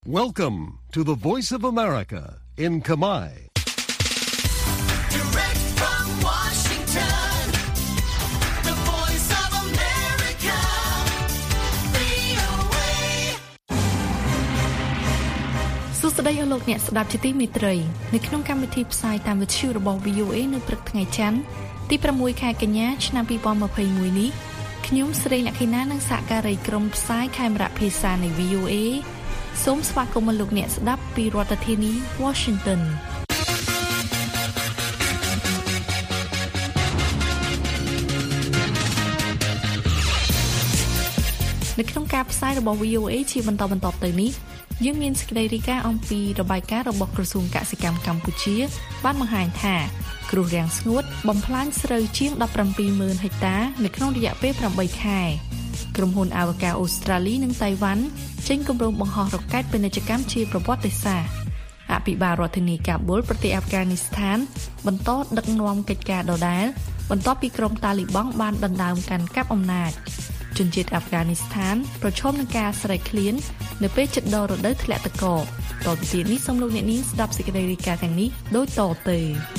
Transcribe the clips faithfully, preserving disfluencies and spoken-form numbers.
Welcome to the Voice of America in Khmer. Direct from Washington, the Voice of America, វី អូ เอសួស្តីអស់លោកអ្នកស្ដាប់ជាទីមេត្រីនៅក្នុងកម្មវិធីផ្សាយតាមវិទ្យុរបស់ វី អូ เอ នៅព្រឹកថ្ងៃច័ន្ទទី6ខែកញ្ញាឆ្នាំ2021នេះខ្ញុំស្រីលក្ខិណានិងសហការីក្រុមផ្សាយខេមរៈភាសានៃ វី អូ เอ សូមស្វាគមន៍លោកអ្នកស្ដាប់ពីរដ្ឋធានី Washington នៅក្នុងការផ្សាយរបស់ វី អូ เอ ជាបន្តបន្ទាប់ទៅនេះយើងមានសេចក្តីរាយការណ៍អំពីរបាយការណ៍របស់ក្រសួងកសិកម្មកម្ពុជាបានបង្ហាញថាគ្រោះរាំងស្ងួតបំផ្លាញស្រូវជាងដប់ប្រាំពីរម៉ឺនហិកតានៅក្នុងរយៈពេលប្រាំបីខែក្រុមហ៊ុនអវកាសអូស្ត្រាលីនិងតៃវ៉ាន់ចេញគម្រោងបង្ហោះរ៉ុកែតពាណិជ្ជកម្មជាប្រវត្តិសាស្ត្រអភិបាលរដ្ឋធានីកាប៊ុលប្រទេសអាហ្វហ្គានីស្ថានបន្តដឹកនាំកិច្ចការដដែលបន្ទាប់ពីក្រុមតាលីបង់បានដណ្ដើមកាន់កាប់អំណាចជនជាតិអាហ្វហ្គានីស្ថានប្រឈមនឹងការស្រែកឃ្លាននៅពេលជិតដល់រដូវធ្លាក់ទឹកកកតទៅទៀតនេះសូមលោកអ្នកនាងស្ដាប់សេចក្តីរាយការណ៍ទាំងនេះដូចតទៅ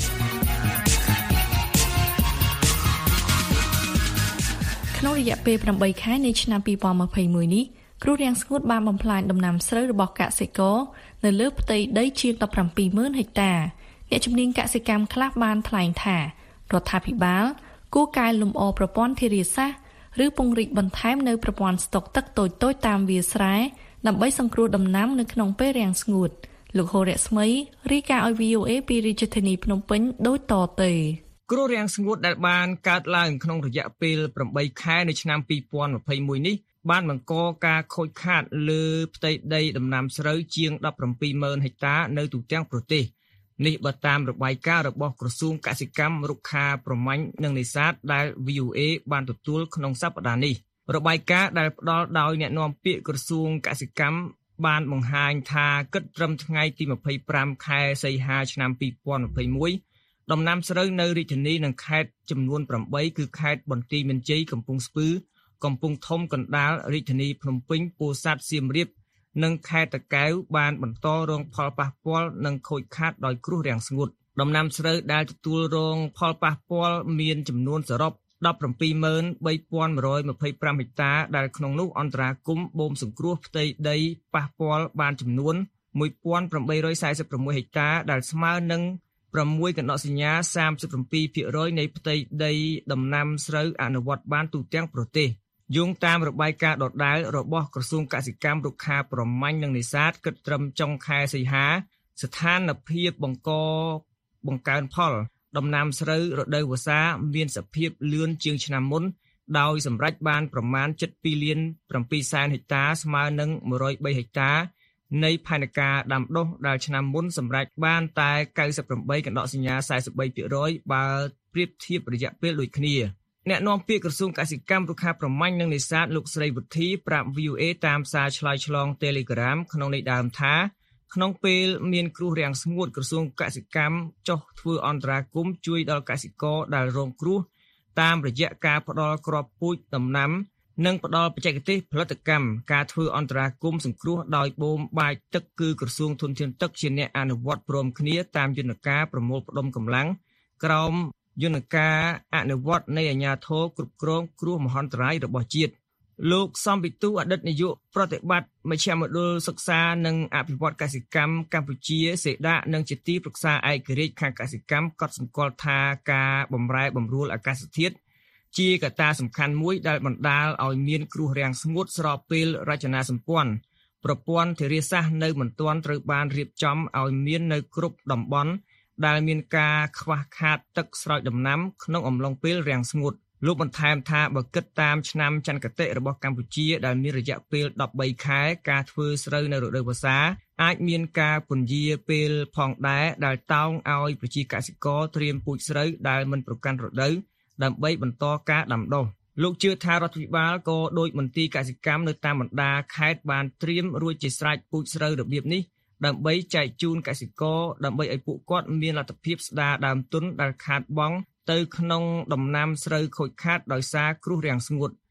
ក្នុងរយៈពេលប្រាំបីខែនៃឆ្នាំ2021នេះគ្រោះរាំងស្ងួតបានបំផ្លាញដំណាំស្រូវរបស់កសិករនៅលើផ្ទៃដីជាងដប់ប្រាំពីរម៉ឺនហិកតាអ្នកជំនាញកសិកម្មខ្លះបានថ្លែងថារដ្ឋាភិបាលគួរកែលម្អប្រព័ន្ធធារាសាស្ត្រឬពង្រីកបន្ថែមនៅប្រព័ន្ធស្តុកទឹកតូចៗតាមវាលស្រែដើម្បីសង្គ្រោះដំណាំនៅក្នុងពេលរាំងស្ងួតលោកហូរ៉ាស្មីរាយការណ៍ឲ្យ វី អូ เอ ពីរាជធានីភ្នំពេញដូចតទៅគ្រោះរាំងស្ងួតដែលបានកើតឡើងក្នុងរយៈពេលប្រាំបីខែនៅឆ្នាំ2021នេះបានបង្កការខូចខាតលើផ្ទៃដីដំណាំស្រូវជាងដប់ប្រាំពីរម៉ឺនហិកតានៅទូទាំងប្រទេសនេះបើតាមរបាយការណ៍របស់ក្រសួងកសិកម្មរុក្ខាប្រមាញ់និងនេសាទដែល វី អូ เอ បានទទួលក្នុងសប្តាហ៍នេះរបាយការណ៍ដែលផ្ដល់ដោយអ្នកនាំពាក្យក្រសួងកសិកម្មបានបង្ហាញថាគិតត្រឹមថ្ងៃទីម្ភៃប្រាំខែសីហាឆ្នាំ2021ដំណាំស្រូវនៅរាជធានីនិងខេត្តចំនួនប្រាំបីគឺខេត្តបន្ទាយមានជ័យកំពង់ស្ពឺកំពង់ធំកណ្ដាលរាជធានីភ្នំពេញពោធិ៍សាត់សៀមរាបនិងខេត្តតាកែវបានបន្តរងផលប៉ះពាល់និងខូចខាតដោយគ្រោះរាំងស្ងួតដំណាំស្រូវដែលទទួលរងផលប៉ះពាល់មានចំនួនសរុបដប់ប្រាំពីរម៉ឺនបីពាន់មួយរយម្ភៃប្រាំហិកតាដែលក្នុងនោះអន្តរាគមន៍បូមសង្គ្រោះផ្ទៃដីប៉ះពាល់បានចំនួនមួយពាន់ប្រាំបីរយសែសិបប្រាំមួយហិកតាដែលស្មើនឹងប្រាំមួយកណ្ដកសញ្ញាសាមសិបប្រាំពីរភាគរយនៃផ្ទៃដីដំណាំស្រូវអនុវត្តបានទូទាំងប្រទេសយោងតាមរបាយការណ៍ដដែលរបស់ក្រសួងកសិកម្មរុក្ខាប្រមាញ់និងនេសាទគិតត្រឹមចុងខែសីហាស្ថានភាពបង្កបង្កើនផលដំណាំស្រូវរដូវវស្សាមានសភាពលឿនជាងឆ្នាំមុនដោយសម្រេចបានប្រមាណជិតពីរលានប្រាំពីរសែនហិកតាស្មើនឹងមួយរយបីហិកតានៃផែនការដាំដុះដែលឆ្នាំមុនសម្រេចបានតែកៅសិបប្រាំបីកណ្ដកសញ្ញាសែសិបបីភាគរយបើប្រៀបធៀបរយៈពេលដូចគ្នាអ្នកនាំពាក្យក្រសួងកសិកម្មរុក្ខាប្រមាញ់និងនេសាទលោកស្រីវុធីប្រាប់ វី អូ เอ តាមសារឆ្លើយឆ្លង Telegram ក្នុងន័យដើមថាក្នុងពេលមានគ្រោះរាំងស្ងួតក្រសួងកសិកម្មចុះធ្វើអន្តរាគមន៍ជួយដល់កសិករដែលរងគ្រោះតាមរយៈការផ្ដល់គ្រាប់ពូជដំណាំនិងផ្ដល់បច្ចេកទេសផលិតកម្មការធ្វើអន្តរាគមន៍សង្គ្រោះដោយបូមបាចទឹកគឺក្រសួងធនធានទឹកជាអ្នកអនុវត្តព្រមគ្នាតាមយន្តការប្រមូលផ្ដុំកម្លាំងក្រោមយន្តការអនុវត្តនៃអាជ្ញាធរគ្រប់គ្រងគ្រោះមហន្តរាយរបស់ជាតិលោកសំពិទូអតីតនាយកប្រតិបត្តិមជ្ឈមណ្ឌលសិក្សានិងអភិវឌ្ឍកសិកម្មកម្ពុជាសេដានិងជាទីប្រឹក្សាឯករាជ្យខាងកសិកម្មកត់សម្គាល់ថាការបម្រែបម្រួលអាកាសធាតុជាកត្តាសំខាន់មួយដែលបណ្ដាលឲ្យមានគ្រោះរាំងស្ងួតស្របពេលរចនាសម្ព័ន្ធប្រព័ន្ធធារាសាស្ត្រនៅមិនទាន់ត្រូវបានរៀបចំឲ្យមាននៅគ្រប់តំបន់ដែលមានការខ្វះខាតទឹកស្រោចដំណាំក្នុងអំឡុងពេលរាំងស្ងួតលោកបន្ថែមថាបើគិតតាមឆ្នាំចន្ទគតិរបស់កម្ពុជាដែលមានរយៈពេលដប់បីខែការធ្វើស្រូវនៅរដូវវស្សាអាចមានការពន្យាពេលផងដែរដែលតោងឲ្យប្រជាកសិករត្រៀមពូជស្រូវដែលមិនប្រកាន់រដូវដើម្បីបន្តការដាំដុះលោកជឿថារដ្ឋាភិបាលក៏ដោយមន្ទីរកសិកម្មនៅតាមបណ្ដាខេត្តបានត្រៀមរួចជាស្រេចពូជស្រូវរបៀបនេះដើម្បីចែកជូនកសិករដើម្បីឲ្យពួកគាត់មានលទ្ធភាពស្ដារដើមទុនដែលខាតបង់ទៅក្នុងដំណាំស្រូវខូចខាតដោយសារគ្រោះរាំងស្ងួត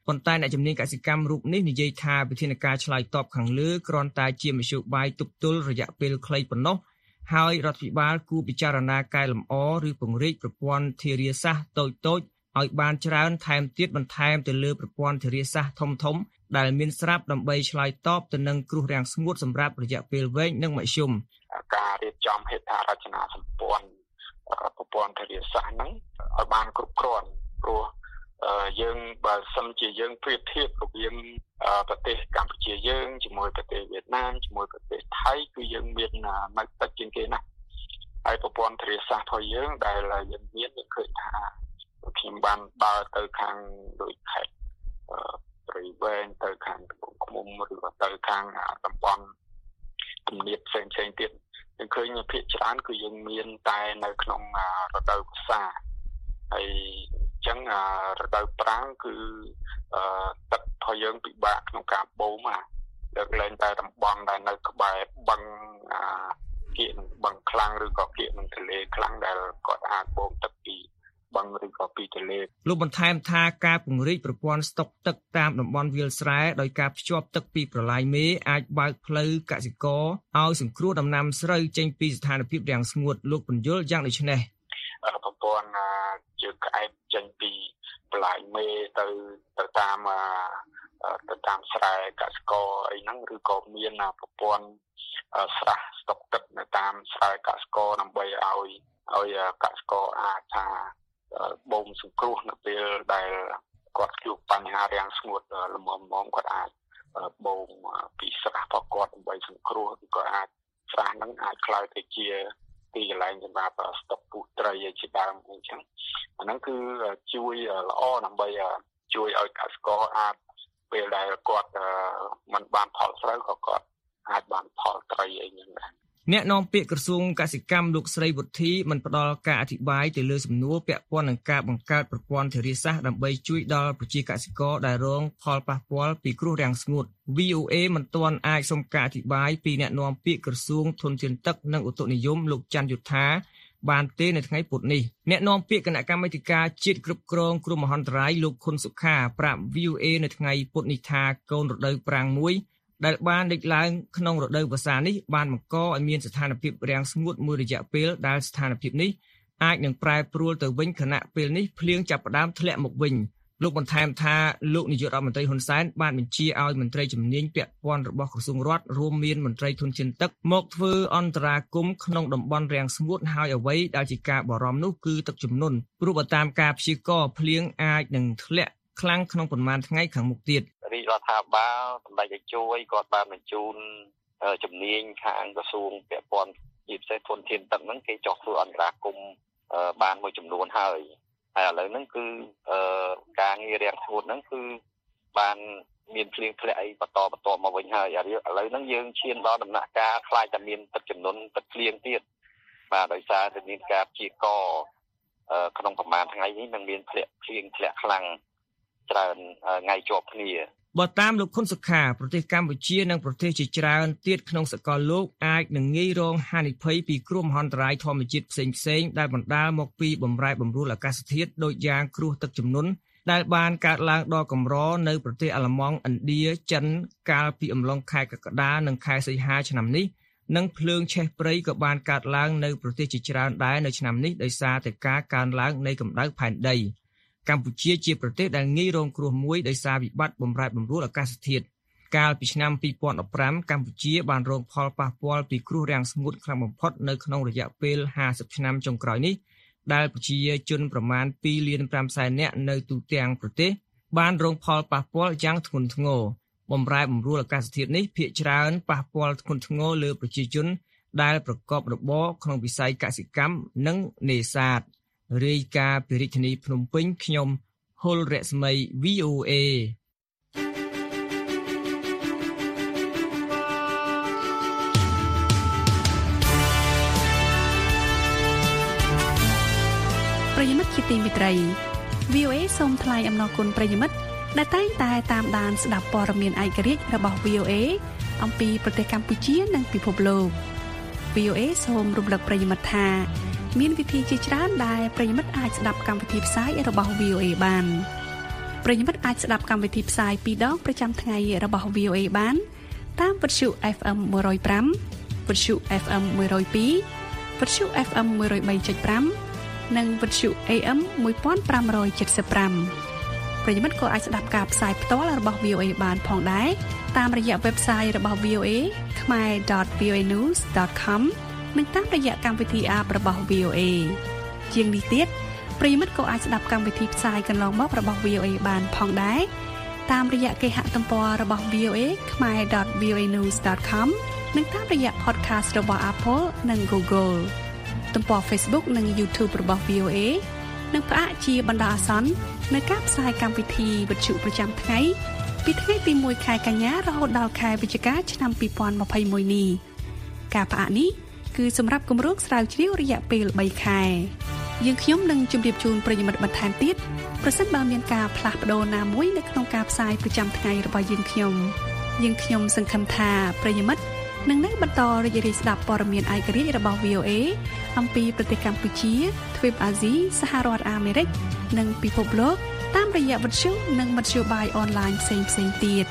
ប៉ុន្តែអ្នកជំនាញកសិកម្មរូបនេះនិយាយថាវិធានការឆ្លើយតបខាងលើគ្រាន់តែជាមធ្យោបាយទប់ទល់រយៈពេលខ្លីប៉ុណ្ណោះហើយរដ្ឋាភិបាលគួរពិចារណាកែលម្អឬពង្រីកប្រព័ន្ធធារាសាស្ត្រតូចៗឲ្យបានច្រើនថែមទៀតបន្ថែមទៅលើប្រព័ន្ធធារាសាស្ត្រធំធំដែលមានស្រាប់ដើម្បីឆ្លើយតបទៅនឹងគ្រោះរាំងស្ងួតសម្រាប់រយៈពេលវែងនិងមធ្យមការរៀបចំហេដ្ឋារចនាសម្ព័ន្ធប្រព័ន្ធធារាសាស្ត្រហ្នឹងឲ្យបានគ្រប់គ្រាន់ព្រោះយើងបើសិនជាយើងប្រៀបធៀបរវាងប្រទេសកម្ពុជាយើងជាមួយប្រទេសវៀតណាមជាមួយប្រទេសថៃគឺយើងមាននៅតិចជាងគេណាស់ហើយប្រព័ន្ធធារាសាស្ត្ររបស់យើងដែលយើងមានយើងឃើញថាខ្ញុំបានដើរទៅខាងដូចខេត្តព្រៃវែងទៅខាងត្បូងឃ្មុំឬក៏ទៅខាងតំបន់ទំនាបផ្សេងផ្សេងទៀតយើងឃើញភាគច្រើនគឺយើងមានតែនៅក្នុងរដូវវស្សាហើយអញ្ចឹងរដូវប្រាំងគឺទឹករបស់យើងពិបាកក្នុងការបូមលើកលែងតែតំបន់ដែលនៅក្បែរបឹងគៀកនឹងបឹងខ្លាំងឬក៏គៀកនឹងទន្លេខ្លាំងដែលគាត់អាចបូមទឹកពីបឹងឬក៏ពីទន្លេលោកបន្ថែមថាការពង្រីកប្រព័ន្ធស្តុកទឹកតាមតំបន់វាលស្រែដោយការភ្ជាប់ទឹកពីប្រឡាយមេអាចបើកផ្លូវកសិករឲ្យសង្គ្រោះដំណាំស្រូវចេញពីស្ថានភាពរាំងស្ងួតលោកបញ្យល់យ៉ាងដូចនេះប្រព័ន្ធយើងក្អែកចេញពីប្រឡាយមេទៅទៅតាមទៅតាមស្រែកសិករអីហ្នឹងឬក៏មានប្រព័ន្ធស្រះស្តុកទឹកនៅតាមស្រែកសិករដើម្បីឲ្យឲ្យកសិករអាចថាបូមសង្គ្រោះនៅពេលដែលគាត់ជួបបញ្ហារាំងស្ងួតល្មមៗគាត់អាចបូមពីស្រះរបស់គាត់ដើម្បីសង្គ្រោះឬក៏អាចស្រះហ្នឹងអាចក្លាយទៅជាទីកន្លែងសម្រាប់ស្តុកពូជត្រីជាដើមអញ្ចឹងអាហ្នឹងគឺជួយល្អដើម្បីជួយឲ្យកសិករអាចពេលដែលគាត់មិនបានផលស្រូវក៏គាត់អាចបានផលត្រីអីហ្នឹងដែរអ្នកនាំពាក្យក្រសួងកសិកម្មលោកស្រីវុធីបានផ្ដល់ការអធិប្បាយទៅលើសំណួរពាក់ព័ន្ធនឹងការបង្កើតប្រព័ន្ធធារាសាស្ត្រដើម្បីជួយដល់ប្រជាកសិករដែលរងផលប៉ះពាល់ពីគ្រោះរាំងស្ងួត វី អូ អេ មិនទាន់អាចសុំការអធិប្បាយពីអ្នកនាំពាក្យក្រសួងធនធានទឹកនិងឧតុនិយមលោកច័ន្ទយុធាបានទេនៅថ្ងៃពុធនេះអ្នកនាំពាក្យគណៈកម្មាធិការជាតិគ្រប់គ្រងគ្រោះមហន្តរាយលោកខុនសុខាប្រាប់ វី អូ អេ នៅថ្ងៃពុធនេះថាកូនរដូវប្រាំងមួយដែលបានលេចឡើងក្នុងរដូវវស្សានេះបានបង្កឲ្យមានស្ថានភាពរាំងស្ងួតមួយរយៈពេលដែលស្ថានភាពនេះអាចនឹងប្រែប្រួលទៅវិញខណៈពេលនេះភ្លៀងចាប់ផ្ដើមធ្លាក់មកវិញលោកបន្ថែមថាលោកនាយករដ្ឋមន្ត្រីហ៊ុនសែនបានបញ្ជាឲ្យមន្ត្រីជំនាញពាក់ព័ន្ធរបស់ក្រសួងរដ្ឋរួមមានមន្ត្រីធនធានទឹកមកធ្វើអន្តរាគមន៍ក្នុងតំបន់រាំងស្ងួតហើយអ្វីដែលជាការបារម្ភនោះគឺទឹកជំនន់ព្រោះបើតាមការព្យាករណ៍ភ្លៀងអាចនឹងធ្លាក់ខ្លាំងក្នុងប្រមាណថ្ងៃខាងមុខទៀតរាជរដ្ឋាភិបាលសម្ដេចឲ្យជួយគាត់បានបញ្ជូនជំនាញខាងក្រសួងពាក់ព័ន្ធជាពិសេសធនធានទឹកហ្នឹងគេចោះធ្វើអន្តរាគមន៍បានមួយចំនួនហើយហើយឥឡូវហ្នឹងគឺការងាររាំងស្ងួតហ្នឹងគឺបានមានភ្លៀងធ្លាក់អីបន្តបន្តមកវិញហើយឥឡូវហ្នឹងយើងឈានដល់ដំណាក់កាលខ្លាចតែមានទឹកជំនន់ទឹកភ្លៀងទៀតបាទដោយសារតែមានការព្យាករណ៍ក្នុងប្រមាណថ្ងៃនេះនឹងមានធ្លាក់ភ្លៀងធ្លាក់ខ្លាំងច្រើនថ្ងៃជាប់គ្នាបើតាមលោកខុនសុខាប្រទេសកម្ពុជានិងប្រទេសជាច្រើនទៀតក្នុងសកលលោកអាចនឹងងាយរងហានិភ័យពីគ្រោះមហន្តរាយធម្មជាតិផ្សេងៗដែលបណ្ដាលមកពីបម្រែបម្រួលអាកាសធាតុដូចយ៉ាងគ្រោះទឹកជំនន់ដែលបានកើតឡើងដល់កម្រនៅប្រទេសអាល្លឺម៉ង់ឥណ្ឌាចិនកាលពីអំឡុងខែកក្កដានិងខែសីហាឆ្នាំនេះនិងភ្លើងឆេះព្រៃក៏បានកើតឡើងនៅប្រទេសជាច្រើនដែរនៅឆ្នាំនេះដោយសារតែការកើនឡើងនៃកម្ដៅផែនដីកម្ពុជាជាប្រទេសដែលងាយរងគ្រោះមួយដោយសារវិបត្តិបម្រែបម្រួលអាកាសធាតុកាលពីឆ្នាំពីរពាន់ដប់ប្រាំកម្ពុជាបានរងផលប៉ះពាល់ពីគ្រោះរាំងស្ងួតខ្លាំងបំផុតនៅក្នុងរយៈពេលហាសិបឆ្នាំចុងក្រោយនេះដែលប្រជាជនប្រមាណពីរលានប្រាំសែននាក់នៅទូទាំងប្រទេសបានរងផលប៉ះពាល់យ៉ាងធ្ងន់ធ្ងរបម្រែបម្រួលអាកាសធាតុនេះភាគច្រើនប៉ះពាល់ធ្ងន់ធ្ងរលើប្រជាជនដែលប្រកបរបរក្នុងវិស័យកសិកម្មនិងនេសាទរាយការណ៍ពីរាជធានីភ្នំពេញខ្ញុំហុលរស្មី វី អូ អេប្រិយមិត្តជាទីមេត្រី វី អូ អេ សូមថ្លែងអំណរគុណប្រិយមិត្តដែលតែងតែតាមដានស្ដាប់ព័ត៌មានឯករាជ្យរបស់ វី អូ អេ អំពីប្រទេសកម្ពុជានិងពិភពលោក វី អូ អេ សូមរំលឹកប្រិយមិត្តថាមានវិធីជាច្រើនដែលប្រិយមិត្តអាចស្ដាប់កម្មវិធីផ្សាយរបស់ វី អូ អេ បានប្រិយមិត្តអាចស្ដាប់កម្មវិធីផ្សាយពីរដងប្រចាំថ្ងៃរបស់ วี โอ เอ បានតាមវិទ្យុ เอฟ เอ็ม one oh five វិទ្យុ เอฟ เอ็ม one oh two វិទ្យុ เอฟ เอ็ม one oh three point five និងវិទ្យុ เอ เอ็ม fifteen seventy-five ប្រិយមិត្តក៏អាចស្ដាប់ការផ្សាយផ្ទាល់របស់ วี โอ เอ បានផងដែរតាមរយៈ website របស់ วี โอ เอ ខែ dot វី โอ เอ news dot com និងតាមរយៈកម្មវិធី app របស់ วี โอ เอ ជាងនេះទៀតប្រិយមិត្តក៏អាចស្ដាប់កម្មវិធីផ្សាយកន្លងមករបស់ วี โอ เอ បានផងដែរតាមរយៈគេហទំព័ររបស់ วี โอ เอ ខែ dot វី โอ เอ news dot com និងតាមរយៈ podcast របស់ Apple និង Google ទំព័រ Facebook និង YouTube របស់ วี โอ เอ នឹងផ្អាកជាបណ្ដោះអាសន្ននៅការផ្សាយកម្មវិធីវិទ្យុប្រចាំថ្ងៃពីថ្ងៃទីoneខែកញ្ញារហូតដល់ខែវិច្ឆិកាឆ្នាំtwenty twenty-oneនេះការផ្អាកនេះគឺសម្រាប់គម្រោងស្រាវជ្រាវរយៈពេលthreeខែយើងខ្ញុំនឹងជម្រាបជូនប្រិយមិត្តបន្ថែមទៀតប្រសិនបើមានការផ្លាស់ប្ដូរណាមួយនៅក្នុងការផ្សាយប្រចាំថ្ងៃរបស់យើងខ្ញុំយើងខ្ញុំសង្ឃឹមថាប្រិយមិត្តនឹងនៅបន្តរីករាយស្ដាប់ព័ត៌មានឯករាជ្យរបស់ วี โอ เอ អំពីប្រទេសកម្ពុជាទ្វីបអាស៊ីសហរដ្ឋអាមេរិកនិងពិភពលោកតាមរយៈវិទ្យុនិងមធ្យោបាយអនឡាញផ្សេងៗទៀត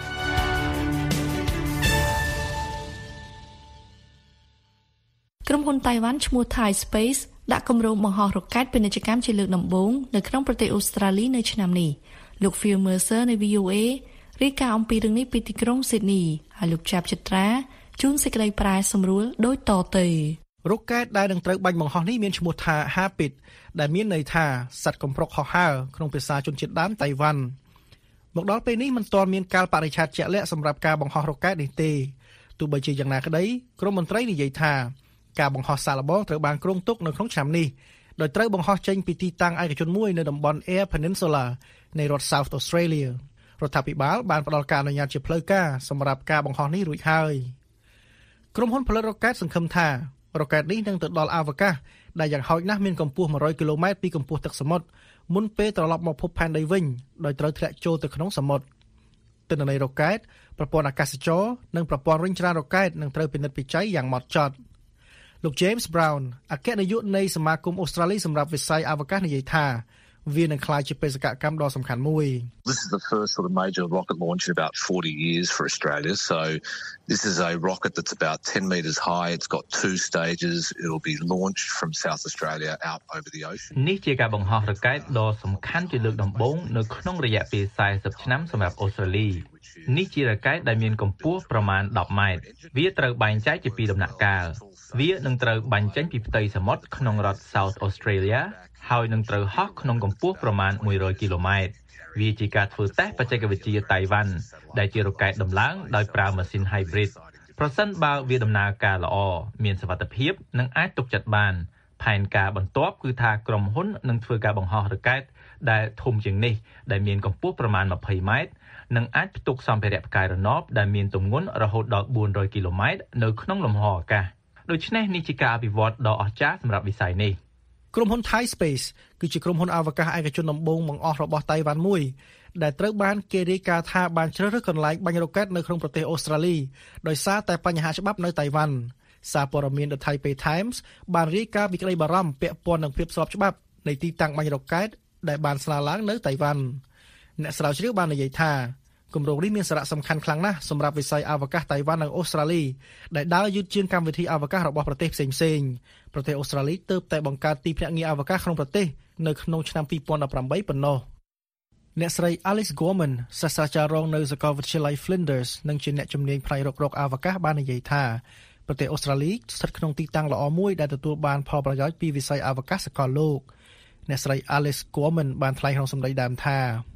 ក្រុមហ៊ុនតៃវ៉ាន់ឈ្មោះ Thai Space ដាក់គម្រោងបង្ហោះរ៉ុកែតពាណិជ្ជកម្មជាលើកដំបូងនៅក្នុងប្រទេសអូស្ត្រាលីនៅឆ្នាំនេះលោក Phil Mercer នៃ วี โอ เอ រាយការណ៍អំពីរឿងនេះពីទីក្រុង Sydney ហើយលោកចាប់ចត្រាជួនសេចក្តីប្រែសម្រួលដូចតទៅរ៉ុកែតដែលនឹងត្រូវបាញ់បង្ហោះនេះមានឈ្មោះថា Harpit ដែលមានន័យថាសត្វកំប្រុកហោះហើរក្នុងភាសាជនជាតិដើមតៃវ៉ាន់មកដល់ពេលនេះមិនទាន់មានកាលបរិច្ឆេទជាក់លាក់សម្រាប់ការបង្ហោះរ៉ុកែតនេះទេទោះបីជាយ៉ាងណាក្តីក្រមមន្ត្រីនិយាយថាការបង្ហោះសាកល្បងត្រូវបានគ្រោងទុកនៅក្នុងឆ្នាំនេះដោយត្រូវបង្ហោះចេញពីទីតាំងឯកជនមួយនៅតំបន់ Eyre Peninsula នៃរដ្ឋ South Australia រដ្ឋាភិបាលបានផ្តល់ការអនុញ្ញាតជាផ្លូវការសម្រាប់ការបង្ហោះនេះរួចហើយក្រុមហ៊ុនផលិតរ៉ុកែតសង្ឃឹមថារ៉ុកែតនេះនឹងទៅដល់អវកាសដែលយ៉ាងហោចណាស់មានកម្ពស់one hundred kilometersពីកម្ពស់ទឹកសមុទ្រមុនពេលត្រឡប់មកភពផែនដីវិញដោយត្រូវធ្លាក់ចូលទៅក្នុងសមុទ្រទិន្នន័យរ៉ុកែតប្រព័ន្ធអាកាសចរនិងប្រព័ន្ធរុញច្រានរ៉ុកែតនឹងត្រូវពិនិត្យពិច័យយ៉ាងហ្មត់ចត់លោក James Brown អគ្គនាយកនៃសមាគមអូស្ត្រាលីសម្រាប់វិស័យអវកាសនិយាយថាវានឹងក្លាយជាបេសកកម្មដ៏សំខាន់មួយ This is the first sort of major rocket launch in about forty years for Australia. So this is a rocket that's about ten metres high. It's got two stages. It'll be launched from South Australia out over the ocean. នេះជាការបង្ហោះរ៉ុកែតដ៏សំខាន់ជាលើកដំបូងនៅក្នុងរយៈពេលfortyឆ្នាំសម្រាប់អូស្ត្រាលីនេះជារ៉ុកែតដែលមានកម្ពស់ប្រមាណtenម៉ែត្រវាត្រូវបែងចែកជាពីរដំណាក់កាលវានឹងត្រូវបាញ់ចេញពីផ្ទៃសមុទ្រក្នុងរដ្ឋ South Australiaហើយនឹងត្រូវហោះក្នុងកម្ពស់ប្រមាណone hundred kilometersវាជាការធ្វើតេស្តបច្ចេកវិទ្យាតៃវ៉ាន់ដែលជារ៉ុកែតដំឡើងដោយប្រើម៉ាស៊ីន hybrid ប្រសិនបើវាដំណើរការល្អមានសុវត្ថិភាពនិងអាចទុកចិត្តបានផែនការបន្ទាប់គឺថាក្រុមហ៊ុននឹងធ្វើការបង្ហោះរ៉ុកែតដែលធំជាងនេះដែលមានកម្ពស់ប្រមាណtwentyម៉ែត្រនិងអាចផ្ទុកសម្ភារៈផ្កាយរណបដែលមានទម្ងន់រហូតដល់four hundred kilometersនៅក្នុងលំហអាកាសដូច្នេះនេះជាការអភិវឌ្ឍដ៏អស្ចារ្យសម្រាប់វិស័យនេះក្រុមហ៊ុន Thai Space គឺជាក្រុមហ៊ុនអវកាសឯកជនដំបូងបង្អស់របស់តៃវ៉ាន់មួយដែលត្រូវបានគេរាយការណ៍ថាបានជ្រើសរើសកន្លែងបាញ់រ៉ុកែតនៅក្នុងប្រទេសអូស្ត្រាលីដោយសារតែបញ្ហាច្បាប់នៅតៃវ៉ាន់សារព័ត៌មាន The Taipei Times បានរាយការណ៍ពីក្តីបារម្ភពាក់ព័ន្ធនឹងភាពស្របច្បាប់នៃទីតាំងបាញ់រ៉ុកែតដែលបានស្នើឡើងនៅតៃវ៉ាន់អ្នកស្រាវជ្រាវបាននិយាយថាគម្រោងនេះមានសារៈសំខាន់ខ្លាំងណាស់សម្រាប់វិស័យអវកាសតៃវ៉ាន់និងអូស្ត្រាលីដែលដើរយឺតជាងកម្មវិធីអវកាសរបស់ប្រទេសផ្សេងៗប្រទេសអូស្ត្រាលីទើបតែបង្កើតទីភ្នាក់ងារអវកាសក្នុងប្រទេសនៅក្នុងឆ្នាំtwenty eighteenប៉ុណ្ណោះអ្នកស្រី Alice Gorman សាស្ត្រាចារ្យរងនៅសាកលវិទ្យាល័យ Flinders និងជាអ្នកជំនាញផ្នែករករកអវកាសបាននិយាយថាប្រទេសអូស្ត្រាលីស្ថិតក្នុងទីតាំងល្អមួយដែលទទួលបានផលប្រយោជន៍ពីវិស័យអវកាសសកលលោកអ្នកស្រី Alice Gorman បានថ្លែងក្នុងសម្ដីដើមថា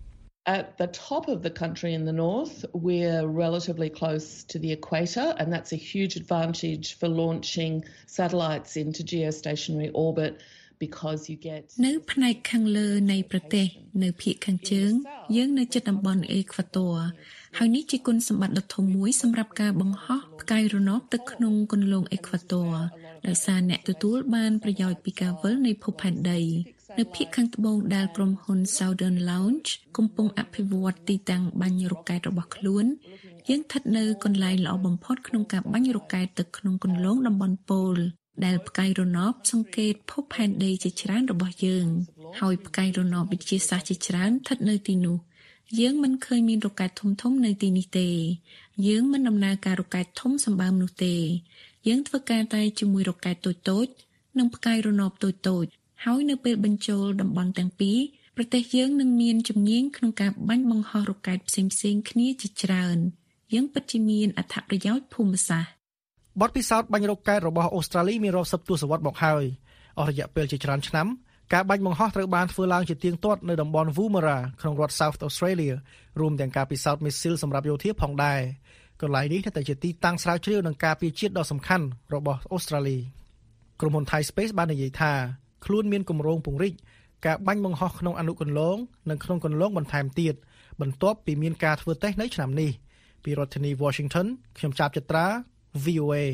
At the top of the country in the north, we're relatively close to the equator, and that's a huge advantage for launching satellites into geostationary orbit because you get នៅផ្នែកខាងលើនៃប្រទេសនៅភាគខាងជើងយើងនៅជិតតំបន់អេក្វាទ័រហើយនេះជាគុណសម្បត្តិដ៏ធំមួយសម្រាប់ការបង្ហោះផ្កាយរណបទៅក្នុងគន្លងអេក្វាទ័រដោយសារអ្នកទទួលបានប្រយោជន៍ពីការវិលនៃភពផែនដីនៅភាគខាងត្បូងដែលក្រុមហ៊ុន Southern Launch កំពុងអភិវឌ្ឍទីតាំងបាញ់រ៉ុកែតរបស់ខ្លួនយើងស្ថិតនៅកន្លែងល្អបំផុតក្នុងការបាញ់រ៉ុកែតទៅក្នុងគន្លងតំបន់ប៉ូលដែលផ្កាយរណបសង្កេតភពផែនដីជាច្រើនរបស់យើងហើយផ្កាយរណបវិទ្យាសាស្ត្រជាច្រើនស្ថិតនៅទីនោះយើងមិនឃើញមានរ៉ុកែតធំៗនៅទីនេះទេយើងមិនដំណើរការរ៉ុកែតធំសម្បើមនោះទេយើងធ្វើការតែជាមួយរ៉ុកែតតូចៗនិងផ្កាយរណបតូចៗហើយនៅពេលបញ្ចូលតំបន់ទាំងពីរប្រទេសយើងនឹងមានជំនាញក្នុងការបាញ់បង្ហោះរ៉ុកែតផ្សេងៗគ្នាជាច្រើនយើងពិតជាមានអត្ថប្រយោជន៍ភូមិសាស្ត្របទពិសោធន៍បាញ់រ៉ុកែតរបស់អូស្ត្រាលីមានរាប់សិបទសវត្សរ៍មកហើយអស់រយៈពេលជាច្រើនឆ្នាំការបាញ់បង្ហោះត្រូវបានធ្វើឡើងជាទៀងទាត់នៅតំបន់ Woomera ក្នុងរដ្ឋ South Australia រួមទាំងការពិសោធន៍មីស៊ីលសម្រាប់យោធាផងដែរកន្លែងនេះតែជាទីតាំងស្រាវជ្រាវនឹងការពារជាតិដ៏សំខាន់របស់អូស្ត្រាលីក្រុមហ៊ុន Thai Space បាននិយាយថាខ្លួនមានគម្រោងពង្រីកការបាញ់បង្ហោះក្នុងអនុគន្លងនិងក្នុងគន្លងបន្ថែមទៀតបន្ទាប់ពីមានការធ្វើតេស្តនៅឆ្នាំនេះពីរដ្ឋធានី Washington ខ្ញុំចាប់ចត្រា V O A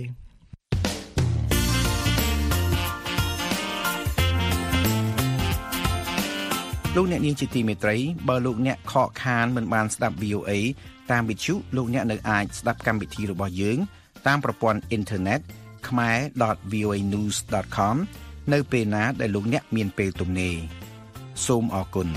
លោកអ្នកនាងជាទីមេត្រីបើលោកអ្នកខកខានមិនបានស្ដាប់ V O A តាមវិទ្យុលោកអ្នកនៅអាចស្ដាប់កម្មវិធីរបស់យើងតាមប្រព័ន្ធអ៊ីនធឺណិត khmer dot v o a news dot com នៅពេលណាដែលលោកអ្នកមានពេលទំនេរសូមអរគុណ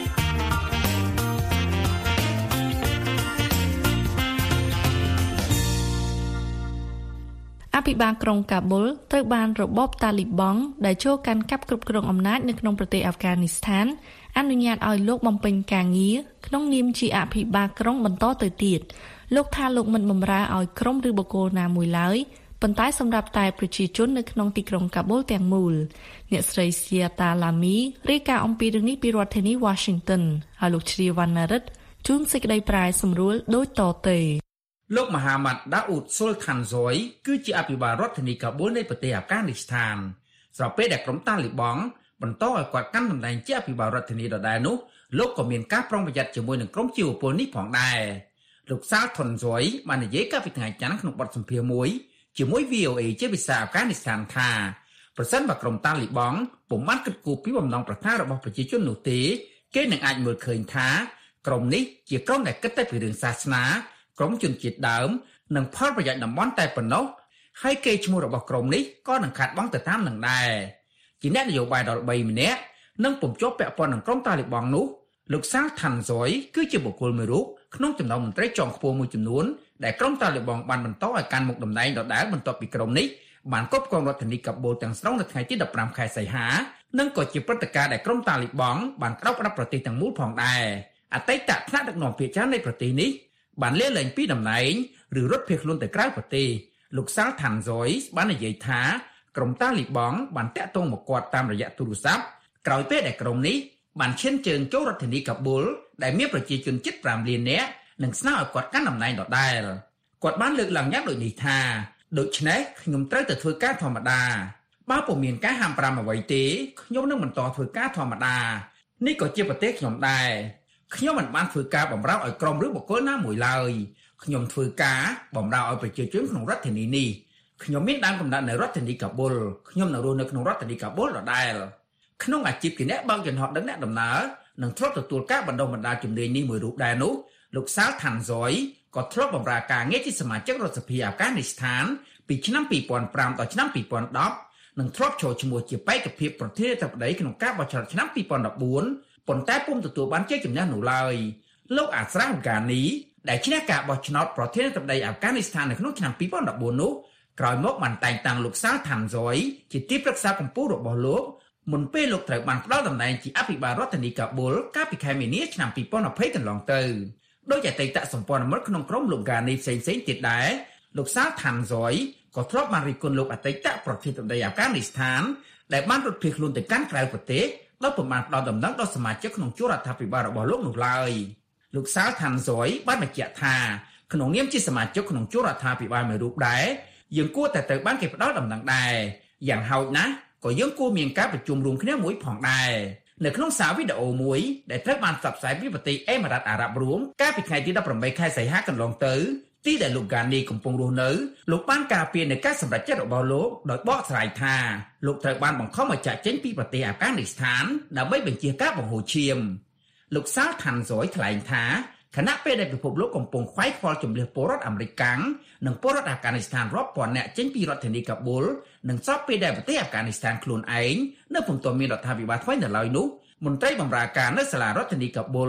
អភិបាលក្រុងកាប៊ុលត្រូវបានរបបតាលីបង់ដែលចូលកាន់កាប់គ្រប់គ្រងអំណាចនៅក្នុងប្រទេសអាហ្វហ្គានីស្ថានអនុញ្ញាតឲ្យលោកបំពេញការងារក្នុងនាមជាអភិបាលក្រុងបន្តទៅទៀតលោកថាលោកមិនបម្រើឲ្យក្រុមឬបុគ្គលណាមួយឡើយប៉ុន្តែសម្រាប់តែប្រជាជននៅក្នុងទីក្រុងកាប៊ុលទាំងមូលអ្នកស្រីសៀតាឡាមីរាយការណ៍អំពីរឿងនេះពីរដ្ឋធានី Washington ហើយលោកជ្រាវណ្ណារិទ្ធជួនសេចក្តីប្រាយសម្រួលដូចតទៅលោកមហាម៉ាត់ដាអ៊ូតស៊ុលថាន់ស៊ុយគឺជាអភិបាលរដ្ឋធានីកាប៊ុលនៃប្រទេសអាហ្វហ្គានីស្ថានស្របពេលដែលក្រុមតាលីបង់បន្តឲ្យគាត់កាន់តំណែងជាអភិបាលរដ្ឋធានីដដែលនោះលោកក៏មានការប្រុងប្រយ័ត្នជាមួយនឹងក្រុមជីវពលនេះផងដែរលោកសាលថុនស៊ុយបាននិយាយកាលពីថ្ងៃច័ន្ទក្នុងបទសម្ភាសន៍មួយជាមួយ V O A ជាភាសាអាហ្វហ្គានីស្ថានថាប្រសិនបើក្រុមតាលីបង់ពុំបានគិតគូរពីបំណងប្រាថ្នារបស់ប្រជាជននោះទេគេនឹងអាចមើលឃើញថាក្រុមនេះជាក្រុមដែលគិតតែពីរឿងសាសនាក្រុមជនជាតិដើមនិងផលប្រយោជន៍តំបន់តែប៉ុណ្ណោះហើយកេរ្តិ៍ឈ្មោះរបស់ក្រុមនេះក៏នឹងខាតបង់ទៅតាមនឹងដែរជាអ្នកនយោបាយដល់បីម្នាក់និងពុំជាប់ពាក់ព័ន្ធនឹងក្រុមតាលីបង់នោះលោកសាលថាន់ស៊ុយគឺជាបុគ្គលមួយរូបក្នុងចំណោមមន្ត្រីជាន់ខ្ពស់មួយចំនួនដែលក្រុមតាលីបង់បានបន្តឲ្យកាន់មុខតំណែងដដែលបន្ទាប់ពីក្រុមនេះបានគ្រប់គ្រងរដ្ឋធានីកាប៊ុលទាំងស្រុងនៅថ្ងៃទីដប់ប្រាំខែសីហានិងក៏ជាព្រឹត្តិការណ៍ដែលក្រុមតាលីបង់បានក្តោបផ្ដាប់ប្រទេសទាំងមូលផងដែរអតីតថ្នាក់ដឹកនាំភាគច្រើននៃប្រទេសនេះបានលាលែងពីតំណែងឬរត់ភៀសខ្លួនទៅក្រៅប្រទេសលោកសាលថាន់ស៊ុយបាននិយាយថាក្រុមតាលីបង់បានតាក់ទងមកគាត់តាមរយៈទូរស័ព្ទក្រោយពេលដែលក្រុមនេះបានឈានជើងចូលរដ្ឋធានីកាប៊ុលដែលមានប្រជាជនជិតប្រាំលាននាក់និងស្នើឲ្យគាត់កាន់តំណែងដដែលគាត់បានលើកឡើងយ៉ាងដូចនេះថាដូច្នេះខ្ញុំត្រូវតែធ្វើការធម្មតាបើពុំមានការហាមប្រាមអ្វីទេខ្ញុំនឹងបន្តធ្វើការធម្មតានេះក៏ជាប្រទេសខ្ញុំដែរខ្ញុំមិនបានធ្វើការបម្រើឲ្យក្រុមឬបុគ្គលណាមួយឡើយខ្ញុំធ្វើការបម្រើឲ្យប្រជាជនក្នុងរដ្ឋធានីនេះខ្ញុំមានដើមកំណើតនៅរដ្ឋធានីកាប៊ុលខ្ញុំនៅរស់នៅក្នុងរដ្ឋធានីកាប៊ុលដដែលក្នុងអាជីពជាអ្នកបើកយន្តហោះដឹកអ្នកដំណើរនិងធ្លាប់ទទួលការបណ្ដុះបណ្ដាលជំនាញនេះមួយរូបដែរនោះលោកសាលថាន់ស៊ុយក៏ធ្លាប់បម្រើការងារជាសមាជិករដ្ឋសភាអាហ្វហ្គានីស្ថានពីឆ្នាំពីរពាន់ប្រាំដល់ឆ្នាំពីរពាន់ដប់និងធ្លាប់ចូលឈ្មោះជាបេក្ខភាពប្រធានាធិបតីក្នុងការបោះឆ្នោតឆ្នាំពីរពាន់ដប់បួនប៉ុន្តែពុំទទួលបានជ័យជំនះនោះឡើយលោកអាស្រ៉ាហ្វហ្គានីដែលឈ្នះការបោះឆ្នោតប្រធានាធិបតីអាហ្វហ្គានីស្ថាននៅក្នុងឆ្នាំពីរពាន់ដប់បួននោះក្រោយមកបានតែងតាំងលោកសាលថាន់ស៊ុយជាទីប្រឹក្សាកម្ពុជារបស់លោកមុនពេលលោកត្រូវបានផ្ដល់តំណែងជាអភិបាលរដ្ឋធានីកាប៊ុលកាលពីខែមីនាឆ្នាំពីរពាន់ยี่สิบកន្លងទៅដោយអតីតសម្ព័ន្ធមិត្តក្នុងក្រុមលោកហ្គានីផ្សេងៗទៀតដែរលោកសាលថាន់ស៊ុយក៏ធ្លាប់បានរិះគន់លោកអតីតប្រធានាធិបតីអាហ្វហ្គានីស្ថានដែលបានរត់ភៀសខ្លួនទៅកាន់ក្រៅប្រទេសដោយពុំបានផ្ដល់ដំណឹងដល់សមាជិកក្នុងជួររដ្ឋាភិបាលរបស់លោកនោះឡើយលោកសាលថាន់ស៊ុយបានបញ្ជាក់ថាក្នុងនាមជាសមាជិកក្នុងជួររដ្ឋាភិបាលមួយរូបដែរយើងគួរតែត្រូវបានគេផ្ដល់ដំណឹងដែរយ៉ាងហោចណាស់ក៏យើងគួរមានការប្រជុំរួមគ្នាមួយផងដែរនៅក្នុងសារវីដេអូមួយដែលត្រូវបានផ្សព្វផ្សាយពីប្រទេសអេមីរ៉ាតអារ៉ាប់រួមកាលពីថ្ងៃទីដប់ប្រាំបីខែសីហាកន្លងទៅទីដែលលោកហ្គានីកំពុងរស់នៅលោកបានការពារនៅការសម្រេចចិត្តរបស់លោកដោយបកស្រាយថាលោកត្រូវបានបង្ខំឲ្យចាកចេញពីប្រទេសអាហ្វហ្គានីស្ថានដើម្បីបញ្ជាការបង្ហូរឈាមលោកសាលថាន់ស៊ុយថ្លែងថាខណៈពេលដែលពិភពលោកកំពុងខ្វាយខ្វល់ជំនះពលរដ្ឋអាមេរិកកាំងនិងពលរដ្ឋអាហ្វហ្គានីស្ថានរាប់ពាន់នាក់ចេញពីរដ្ឋធានីកាប៊ុលនិងសពពេលដែលប្រទេសអាហ្វហ្គានីស្ថានខ្លួនឯងនៅពុំទាន់មានរដ្ឋាភិបាលថ្មីនៅឡើយនោះមន្ត្រីបម្រើការនៅសាលារដ្ឋធានីកាប៊ុល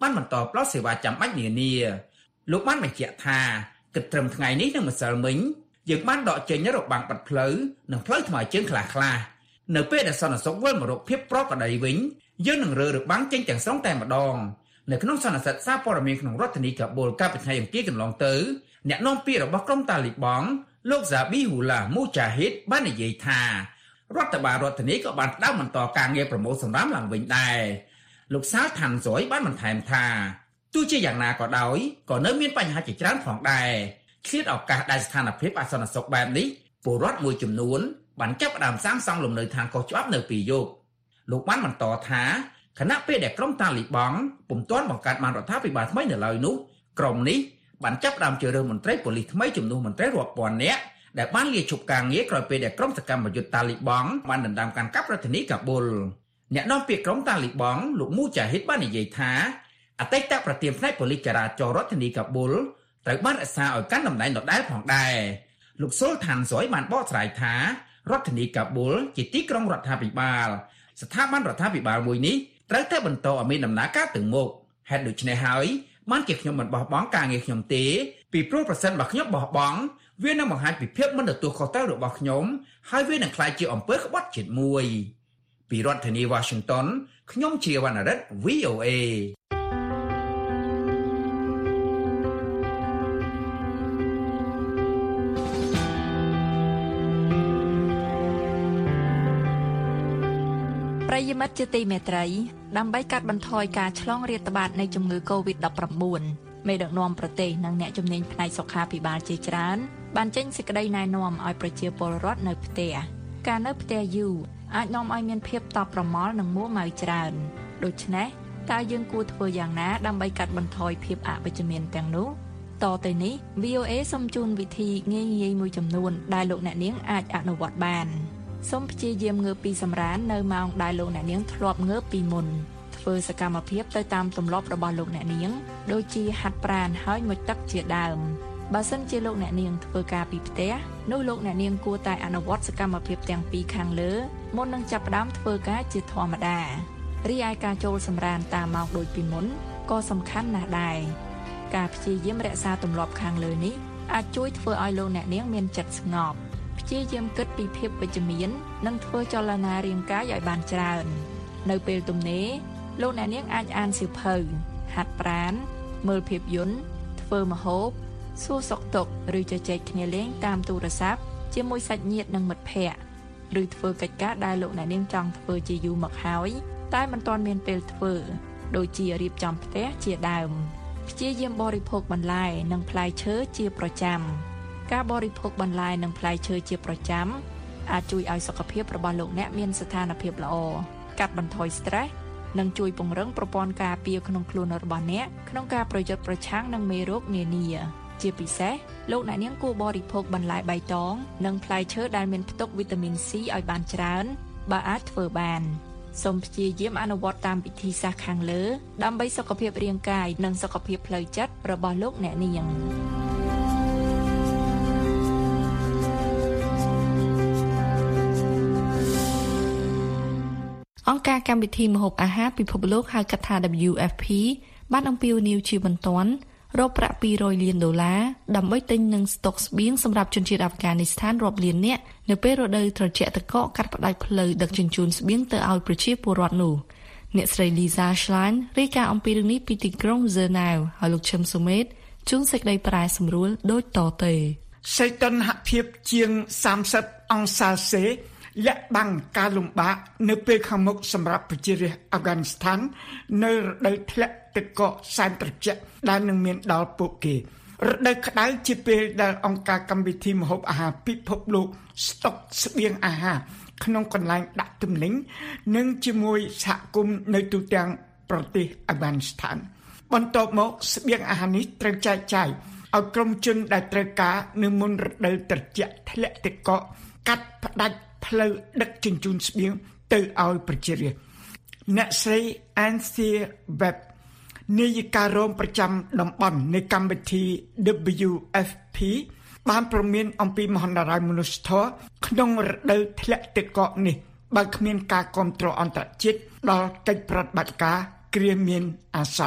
បានបន្តផ្ដល់សេវាចាំបាច់នានាលោកបានបញ្ជាក់ថាគិតត្រឹមថ្ងៃនេះនឹងម្សិលមិញយើងបានដកចេញរបាំងបាត់ផ្លូវនិងផ្លូវថ្មើរជើងខ្លះៗនៅពេលដែលសន្តិសុខវិលមករកភាពប្រក្រតីវិញយើងនឹងរើរបាំងចេញទាំងស្រុងតែម្ដងនៅក្នុងសន្និសីទសារព័ត៌មានក្នុងរដ្ឋធានីកាបូលកាលពីថ្ងៃអង្គារកន្លងទៅអ្នកនាំពាក្យរបស់ក្រុមតាលីបង់លោក Zabihullah Mujahid បាននិយាយថារដ្ឋបាលរដ្ឋធានីក៏បានផ្ដើមបន្តការងារប្រមូលសម្រាមឡើងវិញដែរលោកសាលថាន់សុយបានបន្ថែមថាទោះជាយ៉ាងណាក៏ដោយក៏នៅមានបញ្ហាជាច្រើនផងដែរឃ្លាតឱកាសដែលស្ថានភាពអសន្តិសុខបែបនេះពលរដ្ឋមួយចំនួនបានចាប់ផ្ដើមសាងសង់លំនៅឋានខុសច្បាប់នៅពីយប់លោកបានបន្តថាខណៈពេលដែលក្រុមតាលីបង់ពុំទាន់បង្កើតបានរដ្ឋាភិបាលថ្មីនៅឡើយនោះក្រុមនេះបានចាប់ផ្ដើមជ្រើសរើសមន្ត្រីប៉ូលីសថ្មីចំនួនមន្ត្រីរាប់ពាន់នាក់ដែលបានលាឈប់ការងារក្រោយពេលដែលក្រុមសកម្មយុទ្ធតាលីបង់បានដណ្ដើមកាន់កាប់រដ្ឋធានីកាបូលអ្នកនាំពាក្យក្រុមតាលីបង់លោកមូចាហ៊ីតបាននិយាយថាអតីតប្រធានផ្នែកប៉ូលីសចរាចរណ៍រដ្ឋធានីកាបូលត្រូវបានរក្សាឲ្យកាន់តំណែងដដែលផងដែរលោកសុលថាន់សុយបានបកស្រាយថារដ្ឋធានីកាបូលជាទីក្រុងរដ្ឋាភិបាលស្ថាប័នរដ្ឋាភិបាលមួយនេះត្រូវតែបន្តឲ្យមានដំណើរការទៅមុខហេតុដូច្នេះហើយបានជាខ្ញុំមិនបោះបង់ការងារខ្ញុំទេពីព្រោះប្រសិនបើខ្ញុំបោះបង់វានឹងបង្ហាញពីភាពមិនទទួលខុសត្រូវរបស់ខ្ញុំហើយវានឹងក្លាយជាអំពើក្បត់ជាតិមួយពីរដ្ឋធានី Washington ខ្ញុំជាវណ្ណរិទ្ធ V O A ប្រិយមិត្តជាទីមេត្រីដើម្បីកាត់បន្ថយការឆ្លងរាតត្បាតនៃជំងឺ កូវីដ ដប់ប្រាំបួន មេដឹកនាំប្រទេសនិងអ្នកជំនាញផ្នែកសុខាភិបាលជាច្រើនបានចេញសេចក្តីណែនាំឲ្យប្រជាពលរដ្ឋនៅផ្ទះការនៅផ្ទះយូរអាចនាំឲ្យមានភាពតប់ប្រមល់និងមួម៉ៅច្រើនដូច្នេះតើយើងគួរធ្វើយ៉ាងណាដើម្បីកាត់បន្ថយភាពអវិជ្ជមានទាំងនោះតទៅនេះ V O A សូមជូនវិធីងាយៗមួយចំនួនដែលលោកអ្នកនាងអាចអនុវត្តបានសូមព្យាយាមងើបពីសម្រាននៅម៉ោងដែលលោកអ្នកនាងធ្លាប់ងើបពីមុនធ្វើសកម្មភាពទៅតាមទម្លាប់របស់លោកអ្នកនាងដូចជាហាត់ប្រាណហើយមុជទឹកជាដើមបើសិនជាលោកអ្នកនាងធ្វើការពីផ្ទះនោះលោកអ្នកនាងគួរតែអនុវត្តសកម្មភាពទាំងពីរខាងលើមុននឹងចាប់ផ្ដើមធ្វើការជាធម្មតារីឯការចូលសម្រានតាមម៉ោងដូចពីមុនក៏សំខាន់ណាស់ដែរការព្យាយាមរក្សាទម្លាប់ខាងលើនេះអាចជួយធ្វើឲ្យលោកអ្នកនាងមានចិត្តស្ងប់ព្យាយាមគិតពីភាពវិជ្ជមាននិងធ្វើចលនារាងកាយឲ្យបានច្រើននៅពេលទំនេរលោកអ្នកនាងអាចអានសៀវភៅហាត់ប្រាណមើលភាពយន្តធ្វើម្ហូបសួរសុខទុក្ខឬជជែកគ្នាលេងតាមទូរស័ព្ទជាមួយសាច់ញាតិនិងមិត្តភ័ក្តិឬធ្វើកិច្ចការដែលលោកអ្នកនាងចង់ធ្វើជាយូរមកហើយតែមិនទាន់មានពេលធ្វើដូចជារៀបចំផ្ទះជាដើមព្យាយាមបរិភោគបន្លែនិងផ្លែឈើជាប្រចាំការបរិភោគបន្លែនិងផ្លែឈើជាប្រចាំអាចជួយឲ្យសុខភាពរបស់លោកអ្នកមានស្ថានភាពល្អកាត់បន្ថយ stress និងជួយពង្រឹងប្រព័ន្ធការពារក្នុងខ្លួនរបស់អ្នកក្នុងការប្រយុទ្ធប្រឆាំងនឹងមេរោគនានាជាពិសេសលោកអ្នកនាងគួរបរិភោគបន្លែបៃតងនិងផ្លែឈើដែលមានផ្ទុកវីតាមីន C ឲ្យបានច្រើនបើអាចធ្វើបានសូមព្យាយាមអនុវត្តតាមវិធីសាស្ត្រខាងលើដើម្បីសុខភាពរាងកាយនិងសុខភាពផ្លូវចិត្តរបស់លោកអ្នកនាងអង្គការកម្មវិធីម្ហូបអាហារពិភពលោកហៅកាត់ថា W F P បានអំពាវនាវជាបន្ទាន់រកប្រាក់ពីររយលានដុល្លារដើម្បីទិញនឹងស្តុកស្បៀងសម្រាប់ជនជាតិអាហ្វហ្គានីស្ថានរាប់លាននាក់នៅពេលរដូវត្រជាក់ត្រកកកាត់ផ្តាច់ផ្លូវដឹកជញ្ជូនស្បៀងទៅឲ្យប្រជាពលរដ្ឋនោះអ្នកស្រី Lisa Schlein រាយការណ៍អំពីរឿងនេះពីទីក្រុង Zernau ហើយលោកឈឹមសុមេតជួនសេចក្តីប្រែសម្រួលដូចតទៅសីតុណ្ហភាពជាងសាមសិបអង្សាសេលាក់បាំងការលំបាកនៅពេលខាងមុខសម្រាប់ប្រជារាស្ត្រអាហ្វហ្គានីស្ថាននៅរដូវធ្លាក់ទឹកកកសែនត្រជាក់ដែលនឹងមានដល់ពួកគេរដូវក្តៅជាពេលដែលអង្គការកម្មវិធីម្ហូបអាហារពិភពលោកស្តុកស្បៀងអាហារក្នុងកន្លែងដាក់ទំនិញនិងជាមួយសហគមន៍នៅទូទាំងប្រទេសអាហ្វហ្គានីស្ថានបន្ទាប់មកស្បៀងអាហារនេះត្រូវចែកចាយឲ្យក្រុមជនដែលត្រូវការនៅមុនរដូវត្រជាក់ធ្លាក់ទឹកកកកាត់ផ្ដាច់ផ្លូវដឹកជញ្ជូនស្បៀងទៅឲ្យប្រជារាស្ត្រអ្នកស្រី Anthea Webb នាយិការរងប្រចាំតំបន់នៃកម្មវិធី W F P បានព្រមានអំពីមហន្តរាយមនុស្សធម៌ក្នុងរដូវធ្លាក់ទឹកកកនេះបើគ្មានការគ្រប់គ្រងអន្តរជាតិដល់កិច្ចប្រតិបត្តិការគ្រាមានអាសន្ន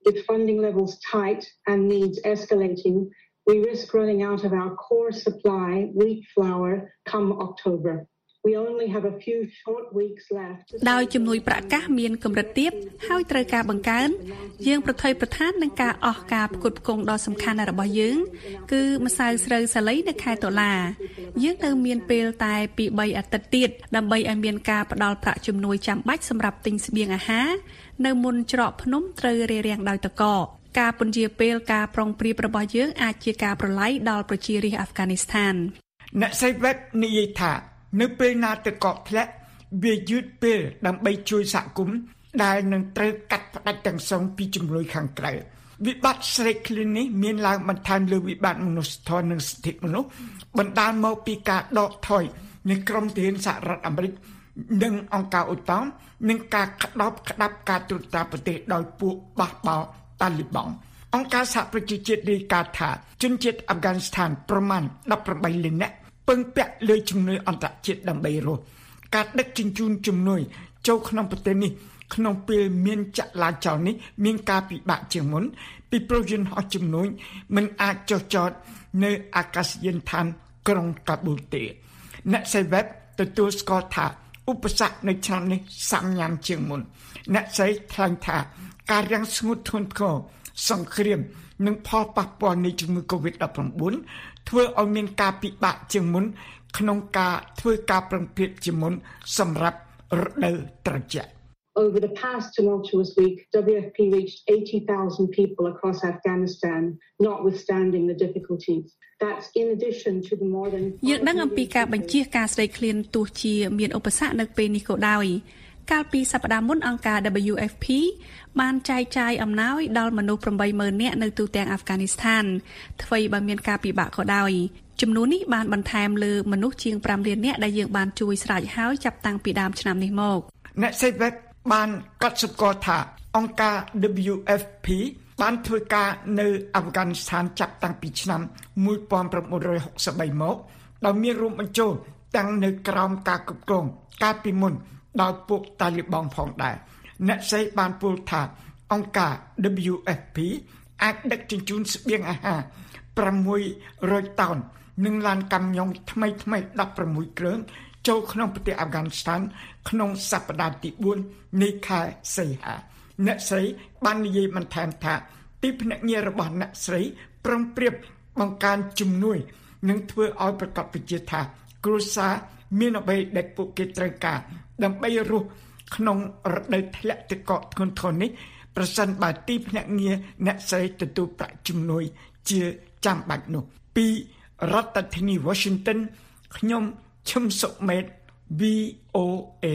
with funding levels tight and needs escalating, we risk running out of our core supply, wheat flour, come October. We only have a few short weeks left. ដោយជំនួយប្រាក់កាសមានកម្រិតទាបហើយត្រូវការបង្កើនយើងប្រថុយប្រឋាននឹងការអស់ការផ្គត់ផ្គង់ដ៏សំខាន់របស់យើងគឺម្សៅស្រូវសាលីនៅខែតុលាយើងនៅមានពេលតែពីរអាទិត្យទៀតដើម្បីឲ្យមានការផ្ដល់ប្រាក់ជំនួយចាំបាច់សម្រាប់ទិញស្បៀងអាហារនៅមុនច្រកភ្នំត្រូវរារាំងដោយតកការពន្យាពេលការប្រុងប្រៀបរបស់យើងអាចជាការប្រឡាយដល់ប្រជារាស្ត្រអាហ្វហ្គានីស្ថានអ្នកសេវេបនិយាយថានៅពេលណាទឹកកកធ្លាក់វាយឺតពេលដើម្បីជួយសហគមន៍ដែលនឹងត្រូវកាត់ផ្ដាច់ទាំងស្រុងពីជំនួយខាងក្រៅវិបត្តិស្រេកឃ្លាននេះមានឡើងបន្ថែមលើវិបត្តិមនុស្សធម៌និងសិទ្ធិមនុស្សបណ្ដាលមកពីការដកថយនៃក្រមទាហានសហរដ្ឋអាមេរិកនិងអង្គការអូតាំនិងការក្តោបក្តាប់ការត្រួតត្រាប្រទេសដោយពួកបះបោរតាលីបង់អង្គការសហប្រជាជាតិរាយការណ៍ថាជនជាតិអាហ្វហ្គានីស្ថានប្រមាណដប់ប្រាំបីលាននាក់ពឹងពាក់លើជំនួយអន្តរជាតិដើម្បីរស់ការដឹកជញ្ជូនជំនួយចូលក្នុងប្រទេសនេះក្នុងពេលមានចលាចលនេះមានការពិបាកជាងមុនពីព្រោះយន្តហោះជំនួយមិនអាចចុះចតនៅអាកាសយានដ្ឋានក្រុងកាបូលទេអ្នកសេវេបទទួលស្គាល់ថាឧបសគ្គនៅឆ្នាំនេះសាំញ៉ាំជាងមុនអ្នកស្រីថ្លែងថាការរាំងស្ងួតធ្ងន់ធ្ងរសង្គ្រាមនិងផលប៉ះពាល់នៃជំងឺ កូវីដ ដប់ប្រាំបួន ធ្វើឲ្យមានការពិបាកជាងមុនក្នុងការធ្វើការប្រឹងប្រែងជាមុនសម្រាប់រដូវត្រជាក់ Over the past tumultuous week, W F P reached eighty thousand people across Afghanistan, notwithstanding the difficulties. That's in addition to the more than យើងដឹងអំពីការបញ្ជាការស្រេកឃ្លានទោះជាមានឧបសគ្គនៅពេលនេះក៏ដោយកាលពីសប្តាហ៍មុនអង្គការ W F P បានចែកចាយអំណោយដល់មនុស្ស eight thousandនាក់នៅទូទាំងអាហ្វហ្គានីស្ថានថ្មីបើមានការពិបាកក៏ដោយចំនួននេះបានបន្ថែមលើមនុស្សជាងfiveលាននាក់ដែលយើងបានជួយស្រេចហើយចាប់តាំងពីដើមឆ្នាំនេះមកអ្នកសេវេបបានកត់សម្គាល់ថាអង្គការ W F P បានធ្វើការនៅអាហ្វហ្គានីស្ថានចាប់តាំងពីឆ្នាំnineteen sixty-threeមកដោយមានរួមបញ្ចូលទាំងនៅក្រោមការគ្រប់គ្រងកាលពីមុនដោយពួកតាលីបង់ផងដែរអ្នកស្រីបានពោលថាអង្គការ W F P អាចដឹកជញ្ជូនស្បៀងអាហារsix hundredតោននិងឡានកាំយ៉ុងថ្មីថ្មីsixteenគ្រឿងចូលក្នុងប្រទេសអាហ្វហ្គានីស្ថានក្នុងសប្តាហ៍ទីfourនៃខែសីហាអ្នកស្រីបាននិយាយបន្ថែមថាទីភ្នាក់ងាររបស់អ្នកស្រីប្រឹងប្រៀបបង្កើនជំនួយនិងធ្វើឲ្យប្រកបវិជ្ជាថាគ្រួសារមានអ្វីដែលពួកគេត្រូវការដើម្បីរស់ក្នុងរដូវធ្លាក់ទឹកកកធ្ងន់ធ្ងរនេះប្រសិនបើទីភ្នាក់ងារអ្នកស្រីទទួលប្រាក់ជំនួយជាចាំបាច់នោះពីរដ្ឋធានី Washington ខ្ញុំឈឹមសុមេត V O A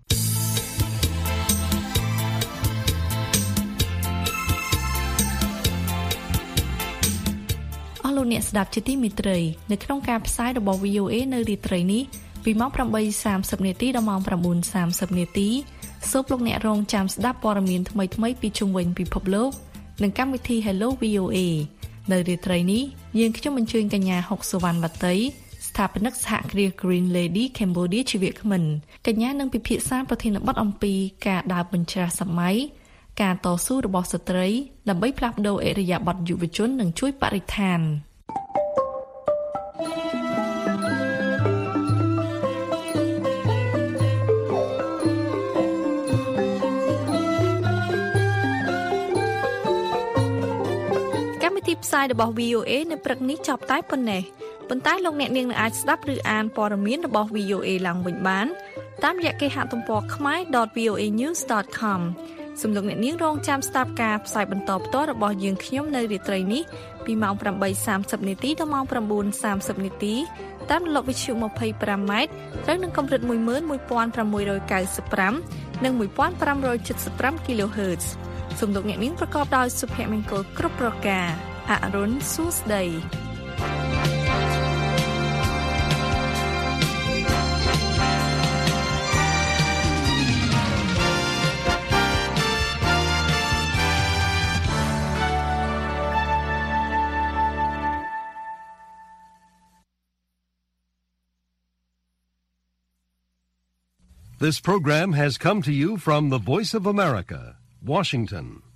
អស់លោកអ្នកស្ដាប់ជាទីមេត្រីនៅក្នុងការផ្សាយរបស់ V O A នៅរាត្រីនេះពីម៉ោងeight thirtyនាទីដល់ម៉ោងnine thirtyនាទីសូមលោកអ្នករងចាំស្ដាប់ព័ត៌មានថ្មីៗពីជុំវិញពិភពលោកនិងកម្មវិធី Hello V O A នៅរាត្រីនេះយើងខ្ញុំអញ្ជើញកញ្ញាហុកសុវណ្ណវតីស្ថាបនិកសហគ្រាស Green Lady Cambodia ជាវាគ្មិនកញ្ញានឹងពិភាក្សាប្រធានបទអំពីការដើរបញ្ច្រាស់សម័យការតស៊ូរបស់ស្ត្រីដើម្បីផ្លាស់ប្ដូរឥរិយាបថយុវជននិងជួយបរិស្ថានទីផ្សាយរបស់ V O A នៅព្រឹកនេះចប់តែប៉ុណ្ណេះប៉ុន្តែលោកអ្នកនាងនឹងអាចស្ដាប់ឬអានព័ត៌មានរបស់ V O A ឡើងវិញបានតាមរយៈគេហទំព័រ khmae dot v o a news dot com សូមលោកអ្នកនាងរងចាំស្ដាប់ការផ្សាយបន្តផ្ទាល់របស់យើងខ្ញុំនៅរាត្រីនេះពីម៉ោងeight thirtyនាទីដល់ម៉ោងnine thirtyនាទីតាមរលកវិទ្យុtwenty-fiveម៉ែត្រត្រូវនឹងកម្រិតone one five nine fiveនិងfifteen seventy-five គីឡូហឺតซ์សូមលោកអ្នកនាងប្រកបដោយសុភមង្គលគ្រប់ប្រការអរុនសួស្ដី This program has come to you from the Voice of America, Washington.